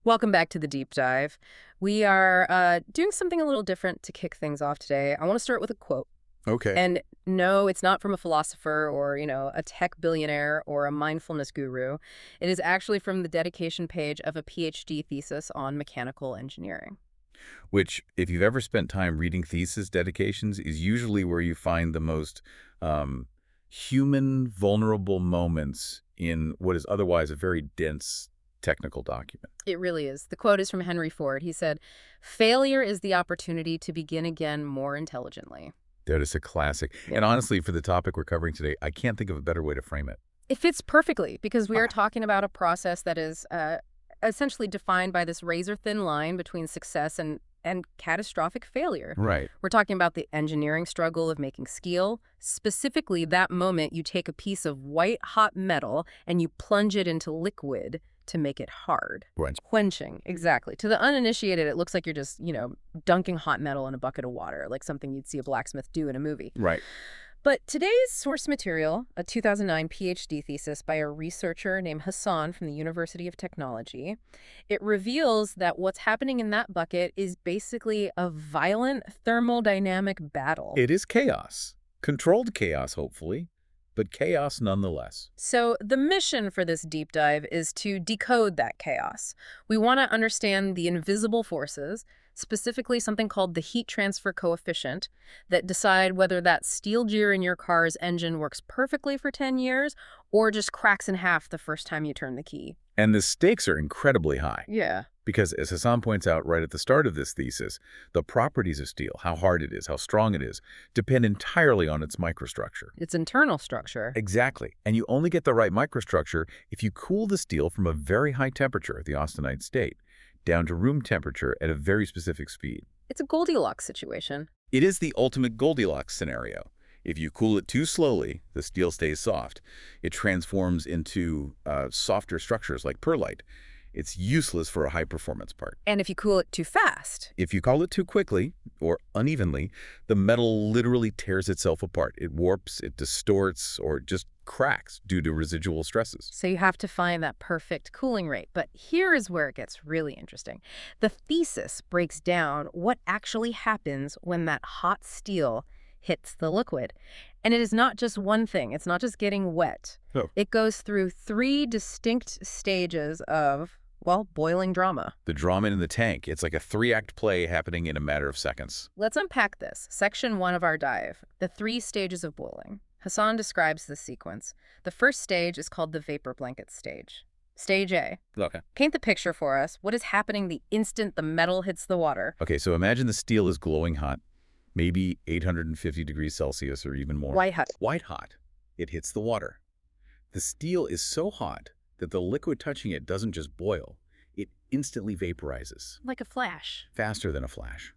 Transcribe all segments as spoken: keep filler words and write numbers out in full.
Welcome back to the deep dive. We are uh, doing something a little different to kick things off today. I want to start with a quote. Okay. And no, it's not from a philosopher or, you know, a tech billionaire or a mindfulness guru. It is actually from the dedication page of a PhD thesis on mechanical engineering. Which, if you've ever spent time reading thesis dedications, is usually where you find the most um, human, vulnerable moments in what is otherwise a very dense technical document. It really is. The quote is from Henry Ford. He said, "Failure is the opportunity to begin again more intelligently." That is a classic. Yeah. And honestly, for the topic we're covering today, I can't think of a better way to frame it. It fits perfectly because we are Ah. talking about a process that is uh, essentially defined by this razor-thin line between success and, and catastrophic failure. Right. We're talking about the engineering struggle of making steel, specifically that moment you take a piece of white-hot metal and you plunge it into liquid to make it hard. Quench. Quenching, exactly. To the uninitiated, it looks like you're just, you know, dunking hot metal in a bucket of water, like something you'd see a blacksmith do in a movie. Right. But today's source material, a two thousand nine PhD thesis by a researcher named Hassan from the University of Technology, it reveals that what's happening in that bucket is basically a violent thermodynamic battle. It is chaos. Controlled chaos, hopefully, but chaos nonetheless. So the mission for this deep dive is to decode that chaos. We want to understand the invisible forces, specifically something called the heat transfer coefficient, that decide whether that steel gear in your car's engine works perfectly for ten years or just cracks in half the first time you turn the key. And the stakes are incredibly high. Yeah. Because, as Hassan points out right at the start of this thesis, the properties of steel, how hard it is, how strong it is, depend entirely on its microstructure. Its internal structure. Exactly. And you only get the right microstructure if you cool the steel from a very high temperature, the austenite state, down to room temperature at a very specific speed. It's a Goldilocks situation. It is the ultimate Goldilocks scenario. If you cool it too slowly, the steel stays soft. It transforms into uh, softer structures like perlite. It's useless for a high-performance part. And if you cool it too fast. If you cool it too quickly or unevenly, the metal literally tears itself apart. It warps, it distorts, or just cracks due to residual stresses. So you have to find that perfect cooling rate. But here is where it gets really interesting. The thesis breaks down what actually happens when that hot steel hits the liquid. And it is not just one thing. It's not just getting wet. Oh. It goes through three distinct stages of, well, boiling drama. The drama in the tank, it's like a three-act play happening in a matter of seconds. Let's unpack this. Section one of our dive, the three stages of boiling. Hassan describes this sequence. The first stage is called the vapor blanket stage. Stage A. Okay. Paint the picture for us. What is happening the instant the metal hits the water? Okay, so imagine the steel is glowing hot, maybe eight hundred fifty degrees Celsius or even more. White hot. White hot. It hits the water. The steel is so hot that the liquid touching it doesn't just boil. It instantly vaporizes, Like a flash. faster than a flash.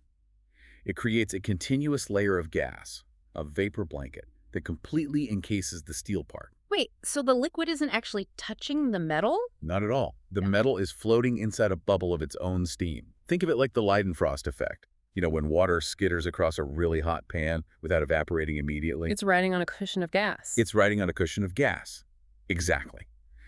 It creates a continuous layer of gas, a vapor blanket, that completely encases the steel part. Wait, so the liquid isn't actually touching the metal? Not at all. The Yeah. metal is floating inside a bubble of its own steam. Think of it like the Leidenfrost effect. You know, when water skitters across a really hot pan without evaporating immediately. It's riding on a cushion of gas. It's riding on a cushion of gas. Exactly.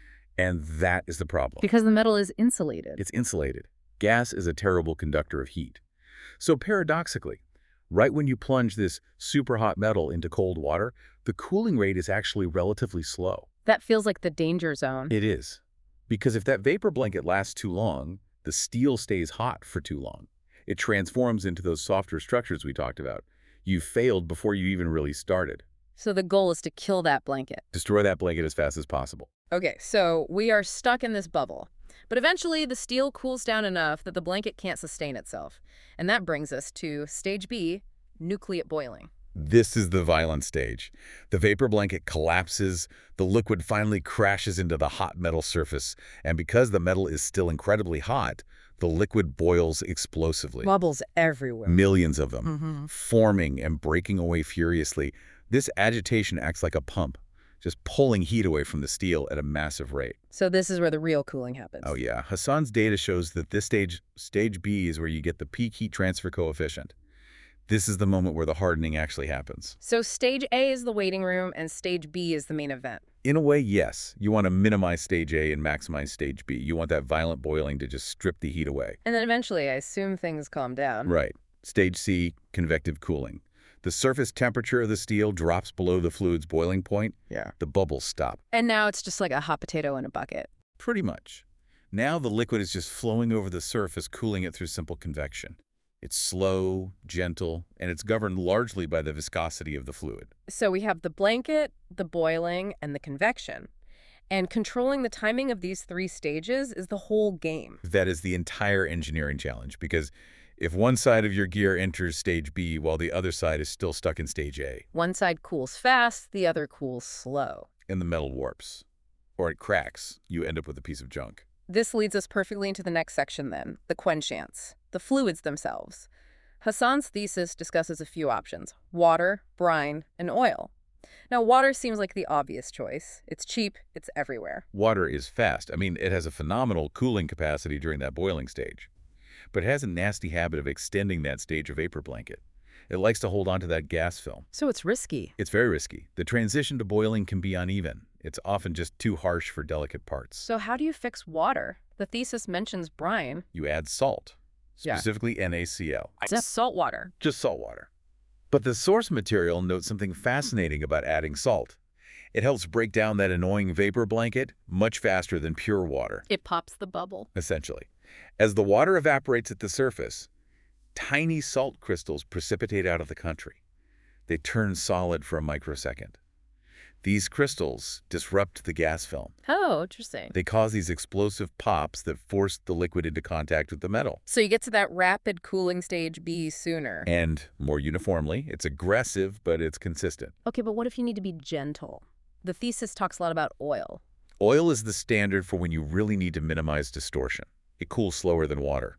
And that is the problem. because the metal is insulated. It's insulated. Gas is a terrible conductor of heat. So paradoxically, right when you plunge this super hot metal into cold water, the cooling rate is actually relatively slow. That feels like the danger zone. It is. Because if that vapor blanket lasts too long, the steel stays hot for too long. It transforms into those softer structures we talked about. You failed before you even really started. So the goal is to kill that blanket. Destroy that blanket as fast as possible. Okay, so we are stuck in this bubble. But eventually the steel cools down enough that the blanket can't sustain itself. And that brings us to stage B, nucleate boiling. This is the violent stage. The vapor blanket collapses, the liquid finally crashes into the hot metal surface, and because the metal is still incredibly hot, the liquid boils explosively. Bubbles everywhere. Millions of them, Mm-hmm. forming and breaking away furiously. This agitation acts like a pump, just pulling heat away from the steel at a massive rate. So this is where the real cooling happens. Oh yeah, Hassan's data shows that this stage, stage B, is where you get the peak heat transfer coefficient. This is the moment where the hardening actually happens. So stage A is the waiting room and stage B is the main event. In a way, yes. You want to minimize stage A and maximize stage B. You want that violent boiling to just strip the heat away. And then eventually, I assume things calm down. Right. Stage C, convective cooling. The surface temperature of the steel drops below the fluid's boiling point. Yeah. The bubbles stop. And now it's just like a hot potato in a bucket. Pretty much. Now the liquid is just flowing over the surface, cooling it through simple convection. It's slow, gentle, and it's governed largely by the viscosity of the fluid. So we have the blanket, the boiling, and the convection. And controlling the timing of these three stages is the whole game. That is the entire engineering challenge, because if one side of your gear enters stage B while the other side is still stuck in stage A, one side cools fast, the other cools slow. and the metal warps, or it cracks, you end up with a piece of junk. This leads us perfectly into the next section then, the quenchants, the fluids themselves. Hassan's thesis discusses a few options: water, brine, and oil. Now, water seems like the obvious choice. It's cheap, it's everywhere. Water is fast. I mean, it has a phenomenal cooling capacity during that boiling stage. But it has a nasty habit of extending that stage of vapor blanket. It likes to hold onto that gas film. So it's risky. It's very risky. The transition to boiling can be uneven. It's often just too harsh for delicate parts. So how do you fix water? The thesis mentions brine. You add salt, Yeah. specifically NaCl. It's salt water. Just salt water. But the source material notes something fascinating about adding salt. It helps break down that annoying vapor blanket much faster than pure water, It pops the bubble. essentially. As the water evaporates at the surface, tiny salt crystals precipitate out of the country. They turn solid for a microsecond. These crystals disrupt the gas film. Oh, interesting. They cause these explosive pops that force the liquid into contact with the metal. So you get to that rapid cooling stage B sooner. And more uniformly, it's aggressive, but it's consistent. Okay, but what if you need to be gentle? The thesis talks a lot about oil. Oil is the standard for when you really need to minimize distortion. It cools slower than water.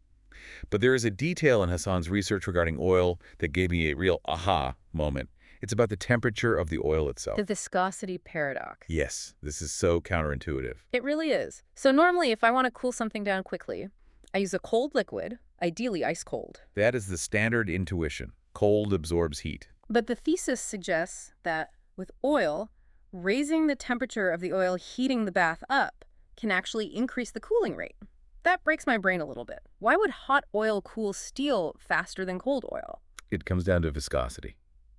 But there is a detail in Hassan's research regarding oil that gave me a real aha moment. It's about the temperature of the oil itself. The viscosity paradox. Yes, this is so counterintuitive. It really is. So normally, if I want to cool something down quickly, I use a cold liquid, ideally ice cold. That is the standard intuition. Cold absorbs heat. But the thesis suggests that with oil, raising the temperature of the oil heating the bath up can actually increase the cooling rate. That breaks my brain a little bit. Why would hot oil cool steel faster than cold oil? It comes down to viscosity.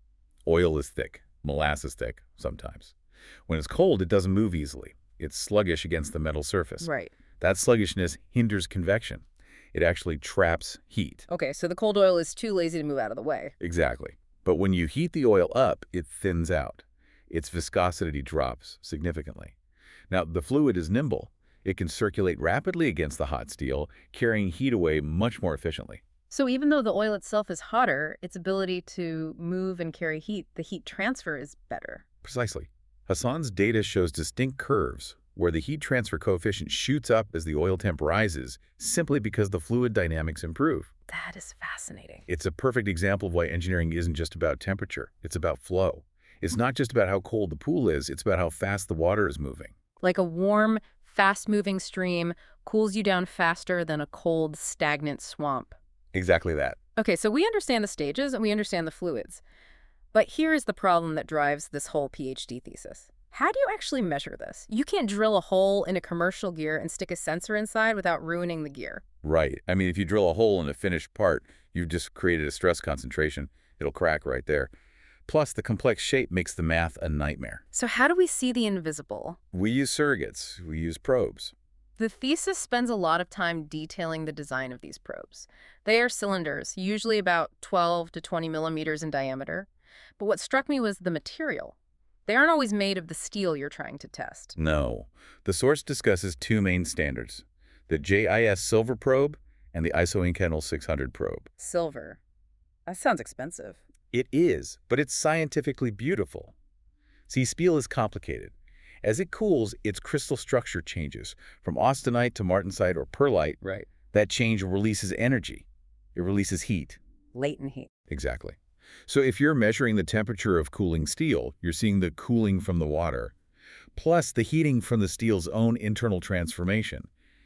Oil is thick, molasses thick, sometimes. When it's cold, it doesn't move easily. It's sluggish against the metal surface. Right. That sluggishness hinders convection. It actually traps heat. Okay, so the cold oil is too lazy to move out of the way. Exactly. But when you heat the oil up, it thins out. Its viscosity drops significantly. Now, the fluid is nimble. It can circulate rapidly against the hot steel, carrying heat away much more efficiently. So even though the oil itself is hotter, its ability to move and carry heat, the heat transfer is better. Precisely. Hassan's data shows distinct curves where the heat transfer coefficient shoots up as the oil temp rises simply because the fluid dynamics improve. That is fascinating. It's a perfect example of why engineering isn't just about temperature. It's about flow. It's not just about how cold the pool is. It's about how fast the water is moving. Like a warm, fast-moving stream cools you down faster than a cold, stagnant swamp. Exactly that. Okay, so we understand the stages and we understand the fluids. But here is the problem that drives this whole PhD thesis. How do you actually measure this? You can't drill a hole in a commercial gear and stick a sensor inside without ruining the gear. Right. I mean, if you drill a hole in a finished part, you've just created a stress concentration. It'll crack right there. Plus, the complex shape makes the math a nightmare. So how do we see the invisible? We use surrogates. We use probes. The thesis spends a lot of time detailing the design of these probes. They are cylinders, usually about twelve to twenty millimeters in diameter. But what struck me was the material. They aren't always made of the steel you're trying to test. No. The source discusses two main standards, the J I S Silver probe and the I S O Inconel six hundred probe. Silver. That sounds expensive. It is, but it's scientifically beautiful. See, steel is complicated. As it cools, its crystal structure changes from austenite to martensite or pearlite. Right. That change releases energy. It releases heat. Latent heat. Exactly. So if you're measuring the temperature of cooling steel, you're seeing the cooling from the water, plus the heating from the steel's own internal transformation.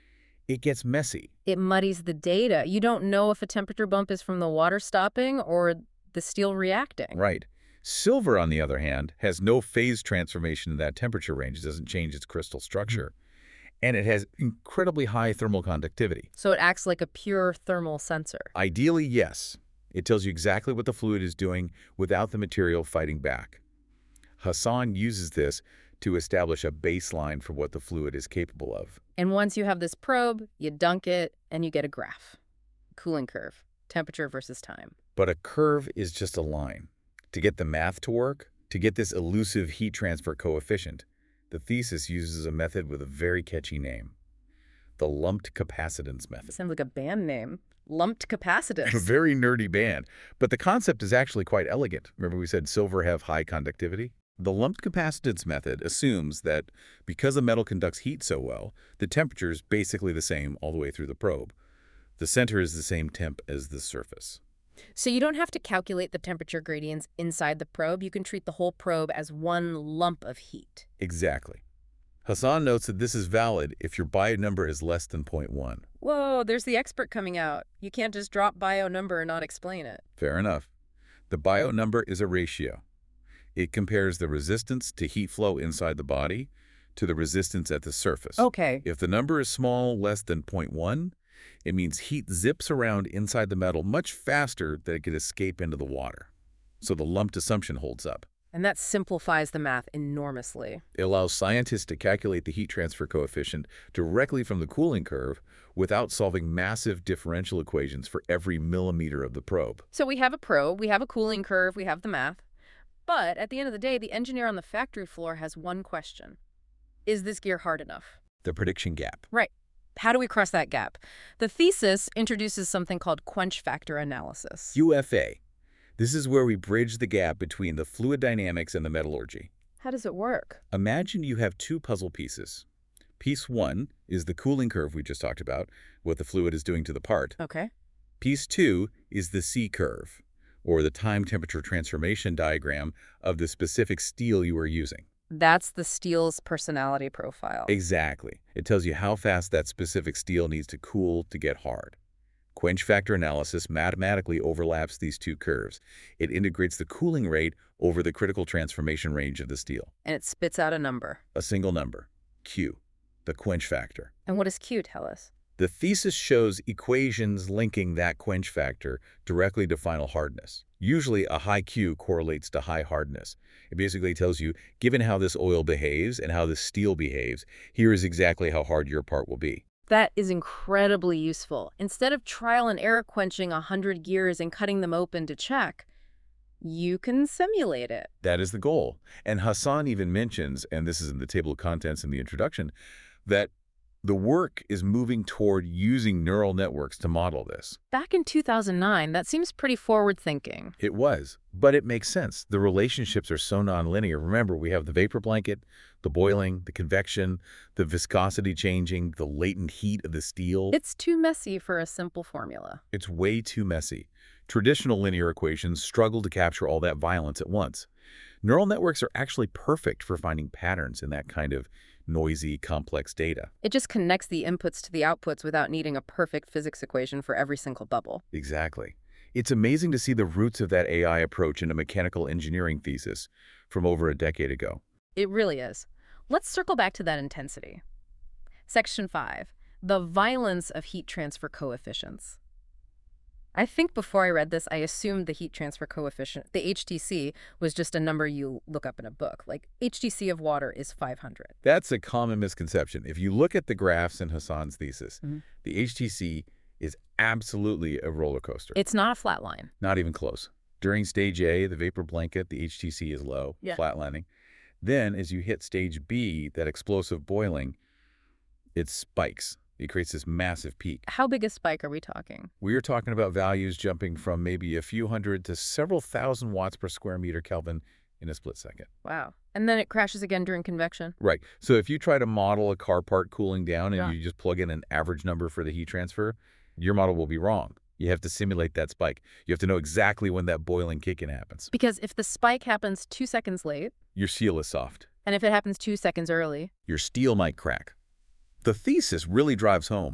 it gets messy. It muddies the data. You don't know if a temperature bump is from the water stopping or the steel reacting. Right. Silver, on the other hand, has no phase transformation in that temperature range. It doesn't change its crystal structure. And it has incredibly high thermal conductivity. So it acts like a pure thermal sensor. Ideally, yes. It tells you exactly what the fluid is doing without the material fighting back. Hassan uses this to establish a baseline for what the fluid is capable of. And once you have this probe, you dunk it, and you get a graph. Cooling curve, temperature versus time. But a curve is just a line. To get the math to work, to get this elusive heat transfer coefficient, the thesis uses a method with a very catchy name, the lumped capacitance method. Sounds like a band name. Lumped capacitance. A very nerdy band, but the concept is actually quite elegant. Remember we said silver have high conductivity? The lumped capacitance method assumes that because a metal conducts heat so well, the temperature is basically the same all the way through the probe. The center is the same temp as the surface. So you don't have to calculate the temperature gradients inside the probe. You can treat the whole probe as one lump of heat. Exactly. Hassan notes that this is valid if your bio number is less than zero point one. Whoa, there's the expert coming out. You can't just drop bio number and not explain it. Fair enough. The bio number is a ratio. It compares the resistance to heat flow inside the body to the resistance at the surface. Okay. If the number is small, less than zero point one, it means heat zips around inside the metal much faster than it could escape into the water. So the lumped assumption holds up. And that simplifies the math enormously. It allows scientists to calculate the heat transfer coefficient directly from the cooling curve without solving massive differential equations for every millimeter of the probe. So we have a probe, we have a cooling curve, we have the math. But at the end of the day, the engineer on the factory floor has one question. Is this gear hard enough? The prediction gap. Right. How do we cross that gap? The thesis introduces something called quench factor analysis. Q F A. This is where we bridge the gap between the fluid dynamics and the metallurgy. How does it work? Imagine you have two puzzle pieces. Piece one is the cooling curve we just talked about, what the fluid is doing to the part. Okay. Piece two is the C curve, or the time-temperature transformation diagram of the specific steel you are using. That's the steel's personality profile. Exactly. It tells you how fast that specific steel needs to cool to get hard. Quench factor analysis mathematically overlaps these two curves. It integrates the cooling rate over the critical transformation range of the steel. And it spits out a number. A single number, Q, the quench factor. And what does Q tell us? The thesis shows equations linking that quench factor directly to final hardness. Usually, a high Q correlates to high hardness. It basically tells you, given how this oil behaves and how this steel behaves, here is exactly how hard your part will be. That is incredibly useful. Instead of trial and error quenching a hundred gears and cutting them open to check, you can simulate it. That is the goal. And Hassan even mentions, and this is in the table of contents in the introduction, that the work is moving toward using neural networks to model this. Back in two thousand nine, that seems pretty forward-thinking. It was, but it makes sense. The relationships are so nonlinear. Remember, we have the vapor blanket, the boiling, the convection, the viscosity changing, the latent heat of the steel. It's too messy for a simple formula. It's way too messy. Traditional linear equations struggle to capture all that violence at once. Neural networks are actually perfect for finding patterns in that kind of noisy, complex data. It just connects the inputs to the outputs without needing a perfect physics equation for every single bubble. Exactly. It's amazing to see the roots of that A I approach in a mechanical engineering thesis from over a decade ago. It really is. Let's circle back to that intensity. Section five, the violence of heat transfer coefficients. I think before I read this, I assumed the heat transfer coefficient, the H T C, was just a number you look up in a book. Like, H T C of water is five hundred. That's a common misconception. If you look at the graphs in Hassan's thesis, Mm-hmm. the H T C is absolutely a roller coaster. It's not a flat line. Not even close. During stage A, the vapor blanket, the H T C is low, Yeah. flatlining. Then, as you hit stage B, that explosive boiling, it spikes. It creates this massive peak. How big a spike are we talking? We are talking about values jumping from maybe a few hundred to several thousand watts per square meter Kelvin in a split second. Wow. And then it crashes again during convection? Right. So if you try to model a car part cooling down and Yeah. you just plug in an average number for the heat transfer, your model will be wrong. You have to simulate that spike. You have to know exactly when that boiling kick-in happens. Because if the spike happens two seconds late, Your seal is soft. and if it happens two seconds early, Your steel might crack. The thesis really drives home.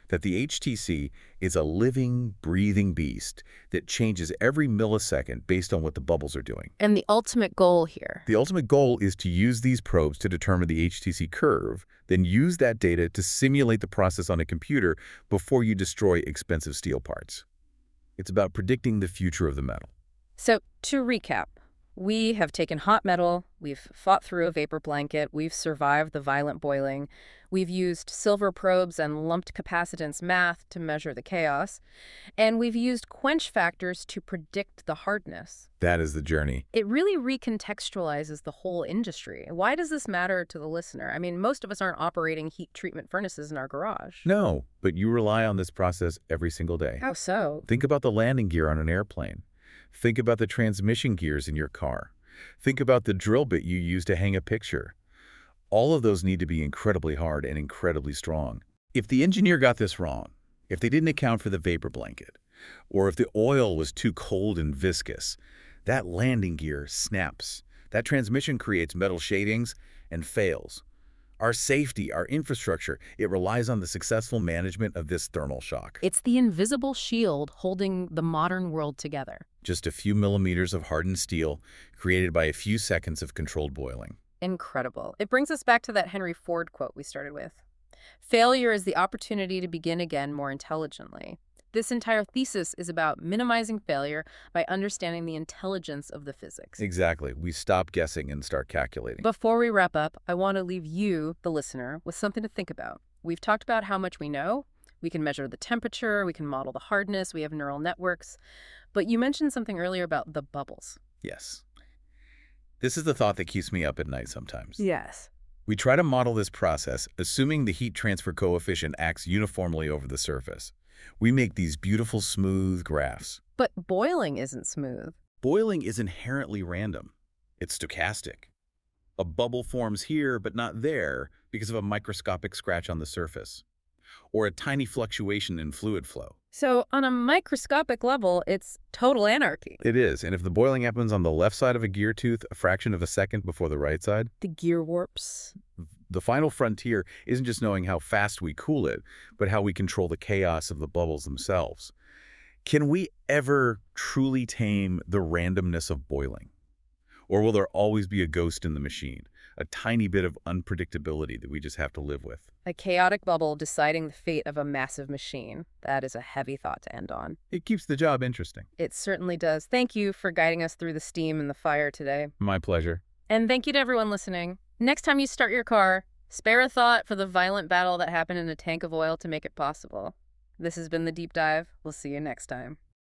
that the H T C is a living, breathing beast that changes every millisecond based on what the bubbles are doing. And the ultimate goal here. The ultimate goal is to use these probes to determine the H T C curve, then use that data to simulate the process on a computer before you destroy expensive steel parts. It's about predicting the future of the metal. So, to recap, we have taken hot metal, we've fought through a vapor blanket, we've survived the violent boiling, we've used silver probes and lumped capacitance math to measure the chaos, and we've used quench factors to predict the hardness. That is the journey. It really recontextualizes the whole industry. Why does this matter to the listener? I mean, most of us aren't operating heat treatment furnaces in our garage. No, but you rely on this process every single day. How so? Think about the landing gear on an airplane. Think about the transmission gears in your car. Think about the drill bit you use to hang a picture. All of those need to be incredibly hard and incredibly strong. If the engineer got this wrong, if they didn't account for the vapor blanket, or if the oil was too cold and viscous, that landing gear snaps. That transmission creates metal shadings and fails. Our safety, our infrastructure, it relies on the successful management of this thermal shock. It's the invisible shield holding the modern world together. Just a few millimeters of hardened steel created by a few seconds of controlled boiling. Incredible. It brings us back to that Henry Ford quote we started with. Failure is the opportunity to begin again more intelligently. This entire thesis is about minimizing failure by understanding the intelligence of the physics. Exactly. We stop guessing and start calculating. Before we wrap up, I want to leave you, the listener, with something to think about. We've talked about how much we know. We can measure the temperature, we can model the hardness, we have neural networks. But you mentioned something earlier about the bubbles. Yes. This is the thought that keeps me up at night sometimes. Yes. We try to model this process, assuming the heat transfer coefficient acts uniformly over the surface. We make these beautiful, smooth graphs. But boiling isn't smooth. Boiling is inherently random. It's stochastic. A bubble forms here but not there because of a microscopic scratch on the surface, or a tiny fluctuation in fluid flow. So on a microscopic level, it's total anarchy. It is, and if the boiling happens on the left side of a gear tooth a fraction of a second before the right side, The gear warps. the final frontier isn't just knowing how fast we cool it, but how we control the chaos of the bubbles themselves. Can we ever truly tame the randomness of boiling? Or will there always be a ghost in the machine, a tiny bit of unpredictability that we just have to live with? A chaotic bubble deciding the fate of a massive machine. That is a heavy thought to end on. It keeps the job interesting. It certainly does. Thank you for guiding us through the steam and the fire today. My pleasure. And thank you to everyone listening. Next time you start your car, spare a thought for the violent battle that happened in a tank of oil to make it possible. This has been The Deep Dive. We'll see you next time.